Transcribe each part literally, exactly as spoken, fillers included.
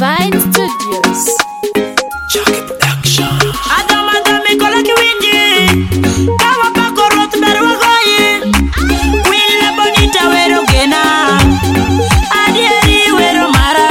Divine Studios. Chucky Production. Adama dami kola ki winji, kawa pa korot berwa goyi. Willa bonita wero gena, adieri wero mara.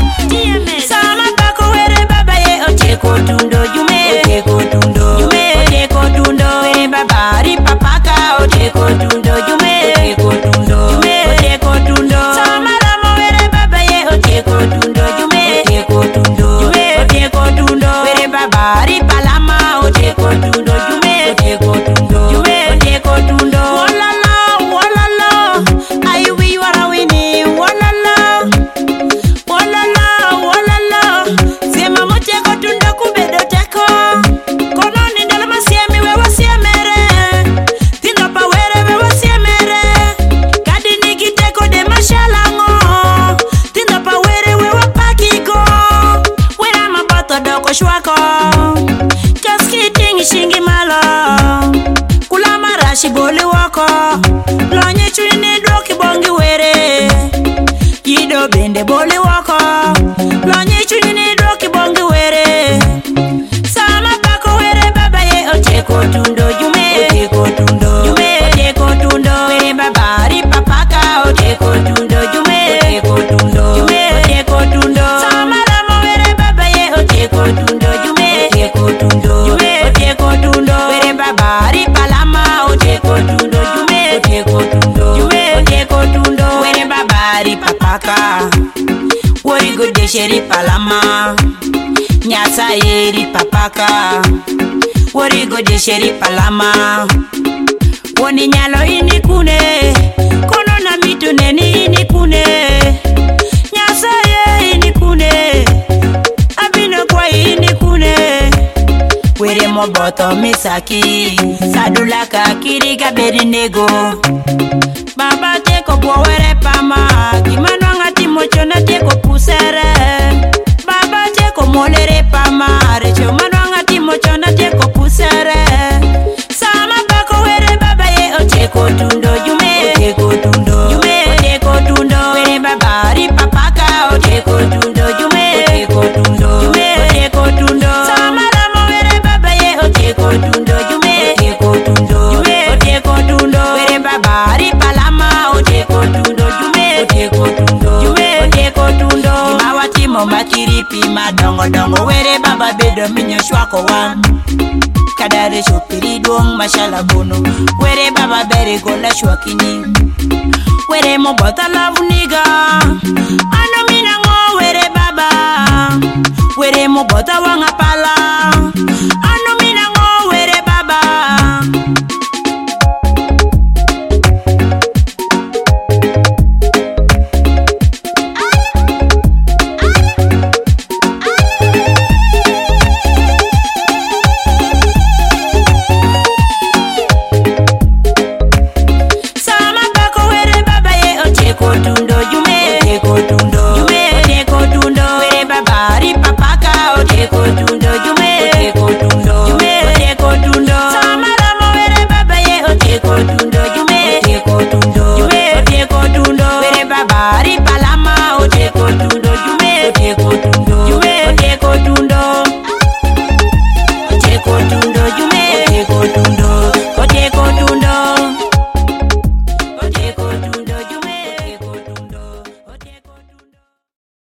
Sama bako were baba ye oteko tundo jume, oteko tundo jume, oteko tundo were baba ri papaka oteko tundo jume, oteko tundo jume, oteko tundo. Sama ramo were baba ye oteko tundo jume, oteko tundo jume, oteko tundo were baba ri palama oteko tundo jume, oteko tundo jume, oteko tundo. Walala walala, ayu wi wara wini walala. Walala, walala, sema moteko tundo kubedo teko. Kono nindala masiemi wewa siemere. Tindo pa were wewa siemere. Kadi nikiteko de mashalango. Tindo pa were wewa pakiko. Wera mabato doko shwako. Kaski tingi shingi malo. Kula marashi boli wako. Lonye chuni doki bongi were. Yido bende boli wako. Lonye chuni ni doki bongi were. Sama bako were baba ye oteko tundo jume, oteko tundo jume, oteko tundo were baba ri papaka oteko tundo jume, oteko tundo jume, oteko tundo. Sama ramo were baba ye oteko tundo jume, oteko tundo jume, oteko tundo were baba ri palama oteko tundo jume, oteko tundo jume, oteko tundo were baba ri papaka. Wori go de sheri palama, nyasa yeri papaka. Wori go de sheri palama, woni nyalo ini kune, kono na mitu neni ini kune. Nyasa ye ini kune, abino kwa ini kune. Were moboto misaki, sadulaka kiriga berinego. Baba teko bwere pama, kimano ngati mocho na teko pusere. Baba teko molere pama, recho mano ngati mocho na teko pusere. Sama bako were baba ye oteko tundo jume, oteko tundo jume, oteko tundo were baba ri papaka oteko tundo jume, oteko tundo jume, oteko tundo. Sama ramo were baba ye oteko tundo jume, oteko tundo jume, oteko tundo were baba ri palama oteko tundo jume, oteko tundo jume, oteko tundo. Imawati mo makiripi madongo dongo were baba bedo minyo shwako wan. Kadare shopiri duong mashala bono were baba bere gola shwakini. Were mo bota love niga, ano mina